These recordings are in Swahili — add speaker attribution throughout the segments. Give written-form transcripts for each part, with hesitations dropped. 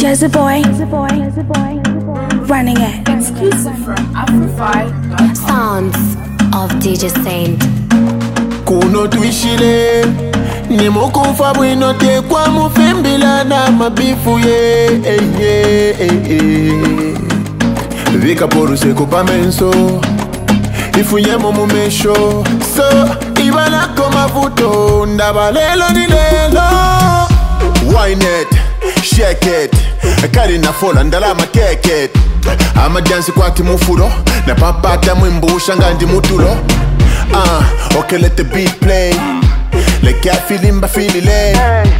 Speaker 1: Jazzy boy, running it.
Speaker 2: Exclusive from Afro5.
Speaker 3: Sounds of DJ Saint.
Speaker 4: Kuno tuishile ni mukufa bwino tekwa mufimbila na mabifu ye Vika poru seko pamenso Ifunyemo mumesho So ibana koma vuto Ndabalelo ni lelo Wine it, shake it Kari na fola ndalama keke it Ama dance kwa timufuro Na papata mwimbu shangandi mutulo Okay, let the beat play. Like I feel him, but feel it.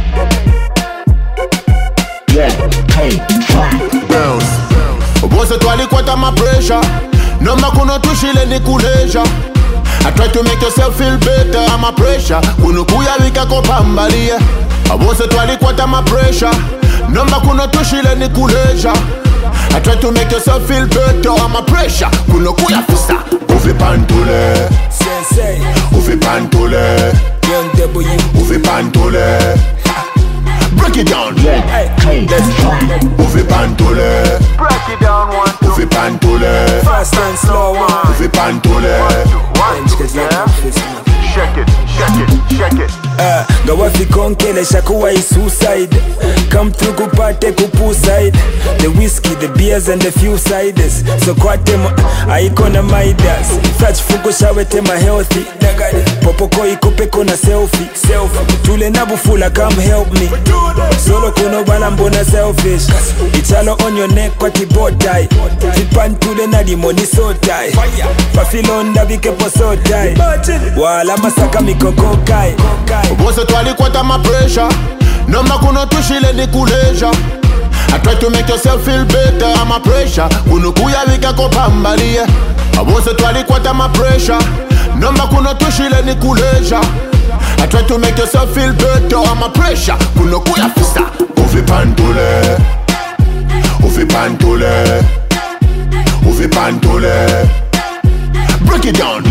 Speaker 4: Bounce. Bounce to aliquata my pressure. No makuno tushile ni kuleja. I try to make yourself feel better. I'm a pressure. Kunukuya wika kopambalia. Bounce to aliquata my pressure. No makuno tushile ni kuleja. I try to make yourself feel better. I'm a pressure. Kunukuya fisa. Ufi pantule.
Speaker 5: Sensei,
Speaker 4: Ufi pantule.
Speaker 5: young W.
Speaker 4: Ufi pantule. Break it down.
Speaker 5: Hey, let's go.
Speaker 4: Ufi pantule.
Speaker 6: Break it down, 1, 2,
Speaker 4: Ufi pantule.
Speaker 5: Fast and slow one.
Speaker 4: Ufi pantule.
Speaker 6: 1, 2, yeah. Shake it, shake it, shake it.
Speaker 5: Gawafi konkele shakuwa suicide. Come through kupate kupuside. The whiskey, the beers and the few ciders. So kwate aikona maidas. Fetch fuko shawete ma healthy. Popoko ikupe kona selfie. Tule nabufula come help me. Solo kuno bala mbona selfish. Ichalo on your neck kwa bow tie. Fipan tule na di money so tie. Pafilonda vikepo so tie. Wala masaka mikoko kai.
Speaker 4: Bounce to aliquata my pressure. No makuno tushile ni kuleja. I try to make yourself feel better. I'm a pressure. Kunukuya wika kopambalia. Bounce to aliquata my pressure. No makuno tushile ni kuleja. I try to make yourself feel better. I'm a pressure. Kunukuya fisa. Ufi pantule. Ufi pantule. Ufi pantule. Break it down.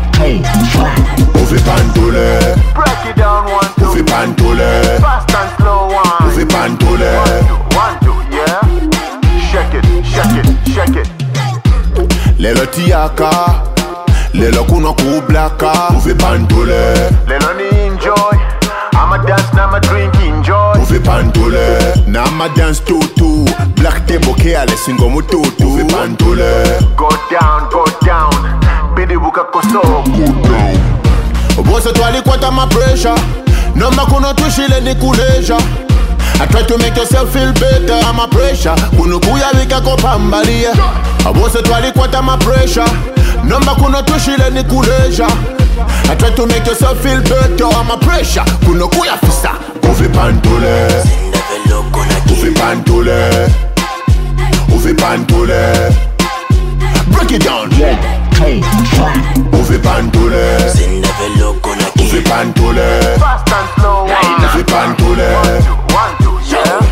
Speaker 4: Ufi pantule.
Speaker 6: Break it down, 1, 2.
Speaker 4: Ufi pantule.
Speaker 6: Fast and slow 1.
Speaker 4: Ufi pantule.
Speaker 6: 1, 2, yeah. Shake it, shake it, shake it.
Speaker 4: Lelo tiaka. Lelo kuno kublaka. Ufi pantule.
Speaker 6: Lelo ni enjoy. I'ma dance, now I'ma drink, enjoy.
Speaker 4: Ufi pantule. Na ma dance tutu. Black table keale singo mututu. Ufi pantule.
Speaker 6: Go down, go down. Bidi buka koso.
Speaker 4: Go down. Bounce to aliquata my pressure. No makuno tushile ni kuleja. I try to make yourself feel better. I'm a pressure. Kunukuya wika kopambalia. Bounce to aliquata my pressure. No makuno tushile ni kuleja. I try to make yourself feel better. I'm a pressure. Kunukuya fisa. Ufi pantule. Ufi pantule. Ufi pantule. Break it down. Ufi pantule. Ufi pantule.
Speaker 6: Fast and slow 1.
Speaker 4: Ufi pantule.
Speaker 6: 1, 2, yeah.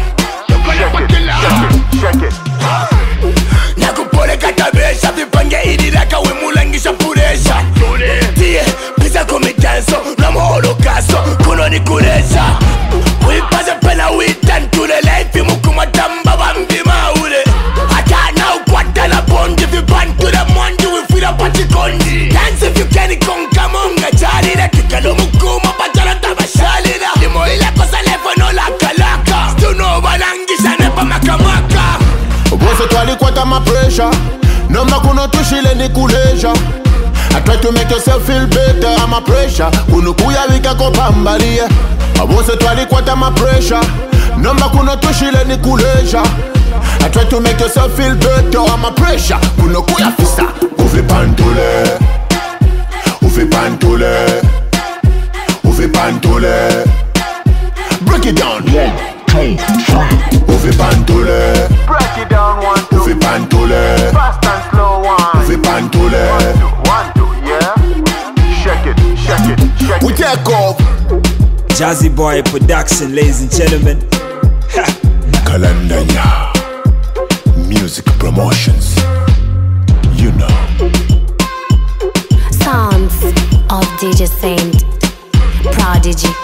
Speaker 6: Shake it, shake it.
Speaker 7: Nakupole katabesha vipange idiraka wemulangisha puresha Tie, pisa kumitanso, namo holocasto, kuno ni kuresha Wipaze pena witan tule life mukumatamba bambi maule Atana ukwata na bondi vipantule mondi wifira pati kondi Dance if you can ikonka monga charira Kikalo mukuma patala tabashalira Limo ile kosa lefo no laka laka Stuno balangisha nepa makamaka
Speaker 4: Bounce to aliquata my pressure. No makuno tushile ni kuleja. I try to make yourself feel better. I'm a pressure. Kunukuya wika kopambalia. Bounce to aliquata my pressure. No makuno tushile ni kuleja. I try to make yourself feel better. I'm a pressure. Kunukuya fisa. Ufi pantule. Ufi pantule. Ufi pantule. Break it down. Ufi pantule.
Speaker 6: Break it down, 1, 2.
Speaker 4: Ufi pantule.
Speaker 6: Fast and slow 1.
Speaker 4: Ufi pantule.
Speaker 6: 1, 2, yeah. Shake it, shake it, shake
Speaker 4: We
Speaker 6: it.
Speaker 4: take off.
Speaker 5: Jazzy Boy Production, ladies and gentlemen.
Speaker 4: Kalandanya Music Promotions. You know.
Speaker 3: Sounds of DJ Saint. Prodigy.